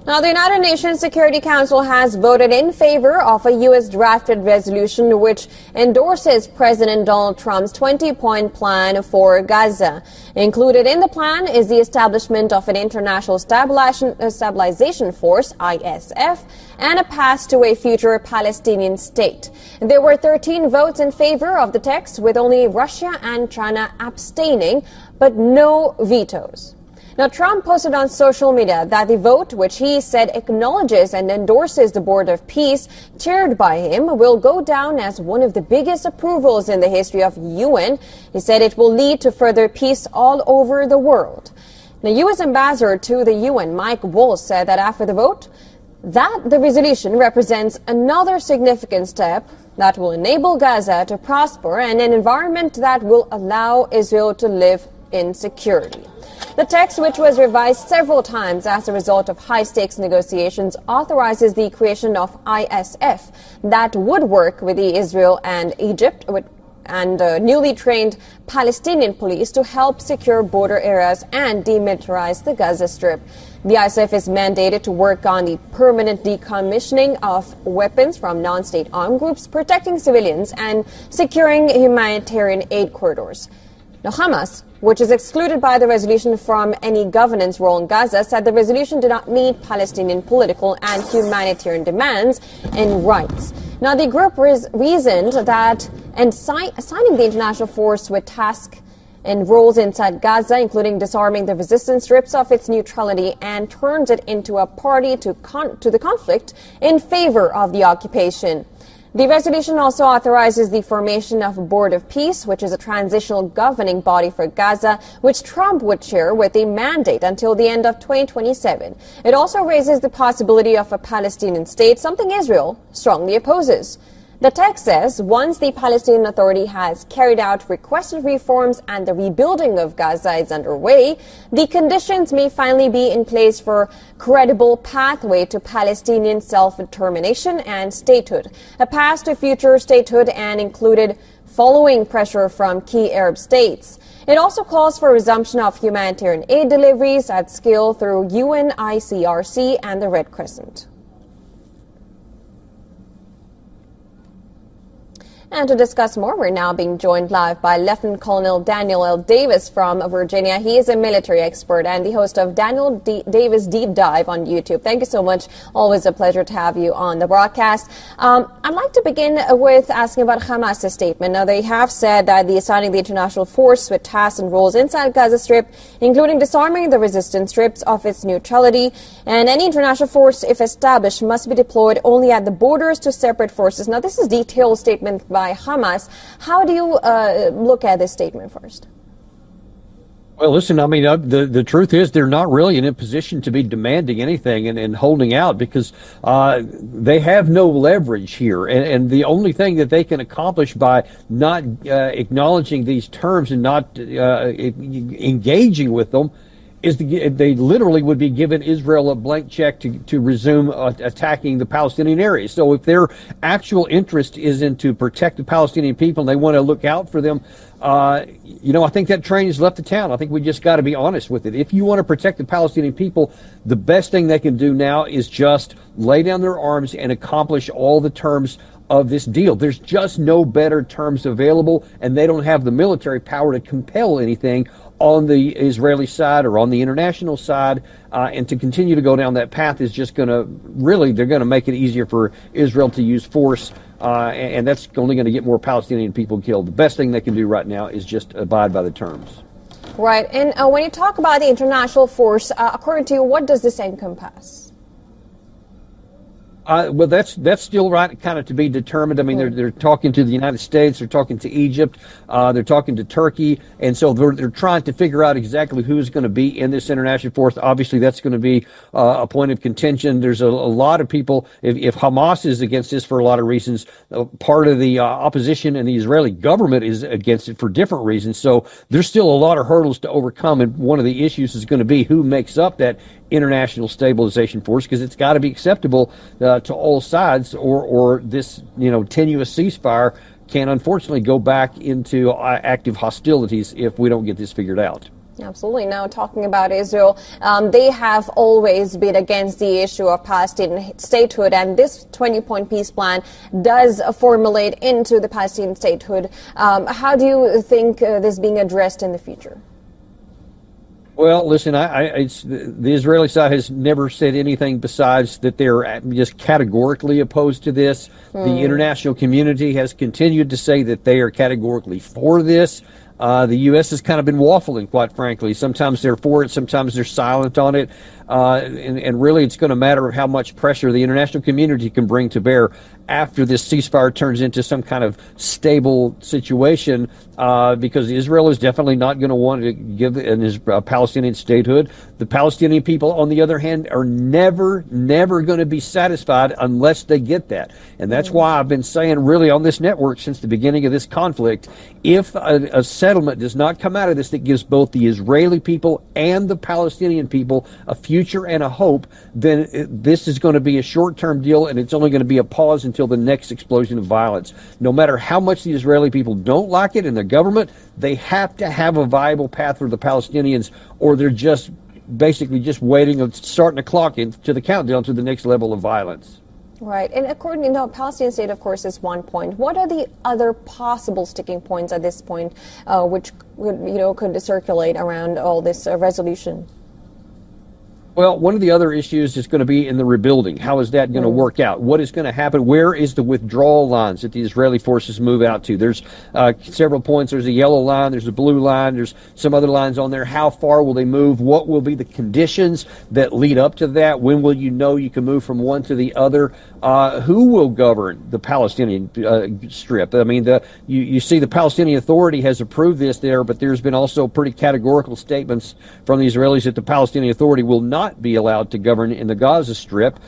Now, the United Nations Security Council has voted in favor of a U.S. drafted resolution which endorses President Donald Trump's 20-point plan for Gaza. Included in the plan is the establishment of an International Stabilization Force, ISF, and a path to a future Palestinian state. There were 13 votes in favor of the text, with only Russia and China abstaining, but no vetoes. Now, Trump posted on social media that the vote, which he said acknowledges and endorses the Board of Peace, chaired by him, will go down as one of the biggest approvals in the history of UN. He said it will lead to further peace all over the world. The U.S. ambassador to the UN, Mike Waltz, said that after the vote, that the resolution represents another significant step that will enable Gaza to prosper and an environment that will allow Israel to live in security. The text, which was revised several times as a result of high-stakes negotiations, authorizes the creation of ISF that would work with the Israel and Egypt and newly trained Palestinian police to help secure border areas and demilitarize the Gaza Strip. The ISF is mandated to work on the permanent decommissioning of weapons from non-state armed groups, protecting civilians, and securing humanitarian aid corridors. Now, Hamas, which is excluded by the resolution from any governance role in Gaza, said the resolution did not meet Palestinian political and humanitarian demands and rights. Now, the group reasoned that assigning the international force with tasks and roles inside Gaza, including disarming the resistance, strips of its neutrality and turns it into a party to the conflict in favor of the occupation. The resolution also authorizes the formation of a Board of Peace, which is a transitional governing body for Gaza, which Trump would chair with a mandate until the end of 2027. It also raises the possibility of a Palestinian state, something Israel strongly opposes. The text says once the Palestinian Authority has carried out requested reforms and the rebuilding of Gaza is underway, the conditions may finally be in place for a credible pathway to Palestinian self-determination and statehood, a path to future statehood and included following pressure from key Arab states. It also calls for resumption of humanitarian aid deliveries at scale through UNICRC and the Red Crescent. And to discuss more, we're now being joined live by Lieutenant Colonel Daniel L. Davis from Virginia. He is a military expert and the host of Daniel Davis Deep Dive on YouTube. Thank you so much. Always a pleasure to have you on the broadcast. I'd like to begin with asking about Hamas's statement. Now, they have said that assigning the international force with tasks and roles inside Gaza Strip, including disarming the resistance, strips of its neutrality, and any international force, if established, must be deployed only at the borders to separate forces. Now, this is a detailed statement by Hamas. How do you look at this statement first? Well, listen, I mean, the truth is they're not really in a position to be demanding anything and holding out because they have no leverage here. And the only thing that they can accomplish by not acknowledging these terms and not engaging with them is they literally would be giving Israel a blank check to resume attacking the Palestinian areas. So if their actual interest is in to protect the Palestinian people and they want to look out for them, I think that train has left the town. I think we just got to be honest with it. If you want to protect the Palestinian people, the best thing they can do now is just lay down their arms and accomplish all the terms of this deal. There's just no better terms available, and they don't have the military power to compel anything on the Israeli side or on the international side, and to continue to go down that path is just going to they're going to make it easier for Israel to use force, and that's only going to get more Palestinian people killed. The best thing they can do right now is just abide by the terms. Right, and when you talk about the international force, according to you, what does this encompass? Well, that's still right, kind of to be determined. I mean, they're talking to the United States, they're talking to Egypt, they're talking to Turkey, and so they're trying to figure out exactly who's going to be in this international force. Obviously, that's going to be a point of contention. There's a lot of people. If Hamas is against this for a lot of reasons, part of the opposition and the Israeli government is against it for different reasons. So there's still a lot of hurdles to overcome, and one of the issues is going to be who makes up that international stabilization force, because it's got to be acceptable to all sides, or this tenuous ceasefire can unfortunately go back into active hostilities if we don't get this figured out. Absolutely. Now, talking about Israel, they have always been against the issue of Palestinian statehood, and this 20-point peace plan does formulate into the Palestinian statehood. How do you think this being addressed in the future? Well, listen, the Israeli side has never said anything besides that they're just categorically opposed to this. The international community has continued to say that they are categorically for this. The U.S. has kind of been waffling, quite frankly. Sometimes they're for it, sometimes they're silent on it. And really it's going to matter of how much pressure the international community can bring to bear after this ceasefire turns into some kind of stable situation, because Israel is definitely not going to want to give a Palestinian statehood. The Palestinian people, on the other hand, are never going to be satisfied unless they get that. And that's why I've been saying really on this network since the beginning of this conflict, if a settlement does not come out of this that gives both the Israeli people and the Palestinian people a future and a hope, then this is going to be a short-term deal, and it's only going to be a pause until the next explosion of violence. No matter how much the Israeli people don't like it and the government, they have to have a viable path for the Palestinians, or they're just basically just waiting and starting the clock into the countdown to the next level of violence. Right. And according to the Palestinian state, of course, is one point. What are the other possible sticking points at this point, which could circulate around all this resolution? Well, one of the other issues is going to be in the rebuilding. How is that going to work out? What is going to happen? Where is the withdrawal lines that the Israeli forces move out to? There's several points. There's a yellow line. There's a blue line. There's some other lines on there. How far will they move? What will be the conditions that lead up to that? When will you know you can move from one to the other? Who will govern the Palestinian strip? I mean, you see the Palestinian Authority has approved this there, but there's been also pretty categorical statements from the Israelis that the Palestinian Authority will not be allowed to govern in the Gaza Strip.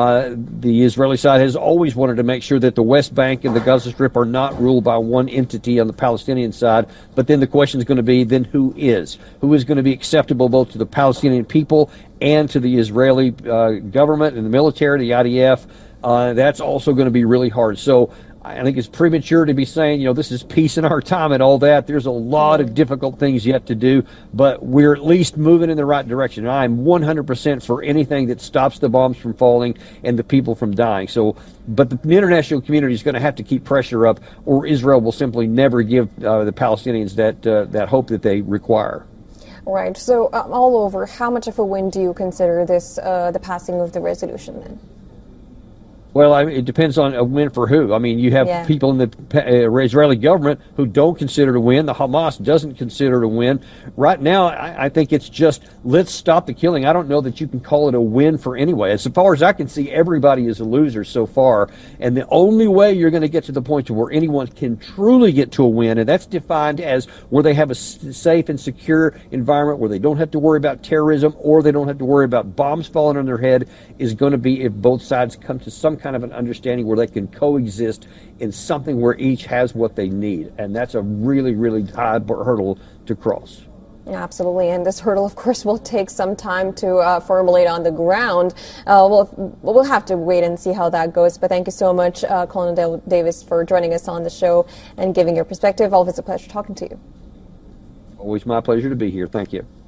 The Israeli side has always wanted to make sure that the West Bank and the Gaza Strip are not ruled by one entity on the Palestinian side. But then the question is going to be, then who is? Who is going to be acceptable both to the Palestinian people and to the Israeli government and the military, the IDF? That's also going to be really hard. So I think it's premature to be saying, this is peace in our time and all that. There's a lot of difficult things yet to do, but we're at least moving in the right direction. I'm 100% for anything that stops the bombs from falling and the people from dying. So, but the international community is going to have to keep pressure up, or Israel will simply never give the Palestinians that hope that they require. Right. So all over, how much of a win do you consider this, the passing of the resolution then? Well, it depends on a win for who. I mean, you have people in the Israeli government who don't consider it a win. The Hamas doesn't consider it a win. Right now, I think it's just, let's stop the killing. I don't know that you can call it a win for anyway. As far as I can see, everybody is a loser so far. And the only way you're going to get to the point to where anyone can truly get to a win, and that's defined as where they have a safe and secure environment, where they don't have to worry about terrorism or they don't have to worry about bombs falling on their head, is going to be if both sides come to some kind of an understanding where they can coexist in something where each has what they need. And that's a really, really high hurdle to cross. Absolutely. And this hurdle, of course, will take some time to formulate on the ground. We'll have to wait and see how that goes. But thank you so much, Colonel Davis, for joining us on the show and giving your perspective. Always a pleasure talking to you. Always my pleasure to be here. Thank you.